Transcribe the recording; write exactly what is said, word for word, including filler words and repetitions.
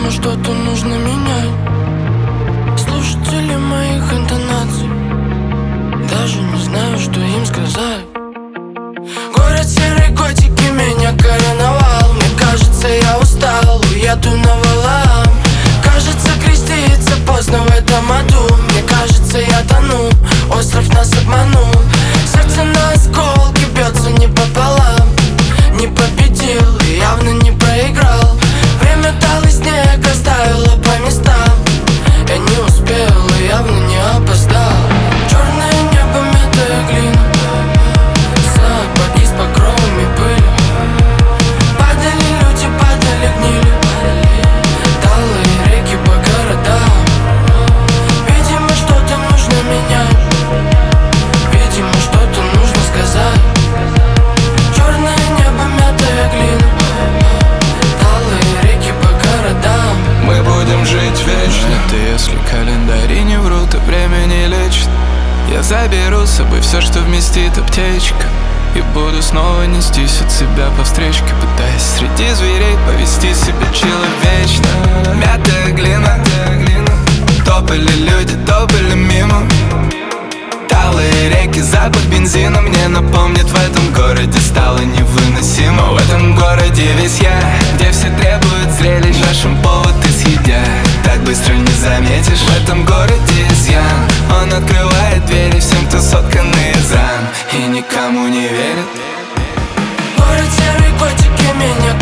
Видимо, что-то нужно менять. Слушатели моих интонаций, даже не знаю, что им сказать. Город серой котики меня короновал. Мне кажется, я устал, уеду на валам. Кажется, креститься поздно в этом аду. Мне кажется, я тону, остров нас обманул. Сердце на осколки бьется не пополам. Не победил и явно не проиграл. Время талый снег оставило по местам. Я не успел и явно не опоздал. Черное небо, мятая глина, сапоги с покровами пыли. Падали люди, падали, гнили. Талые реки по городам. Видимо, что-то нужно менять. Видимо, что-то нужно сказать. Черное небо, мятая глина, талые реки по городам. Мы будем жить вечно. Это если календари не врут и время не лечит. Я заберу с собой все, что вместит аптечка, и буду снова нестись от себя по встречке, пытаясь среди зверей повести себя человечно. Мятая глина, топали люди, топали мимо. Талые реки, запах бензина мне напомнит: в этом городе стало невыносимо. В этом городе весь я, где все требуют зрелищ, нашим повод и съедят. Так быстро не заметишь. В этом городе изъян, он открывает двери всем, кто сотканный из ран и никому не верит. Город серой котики меня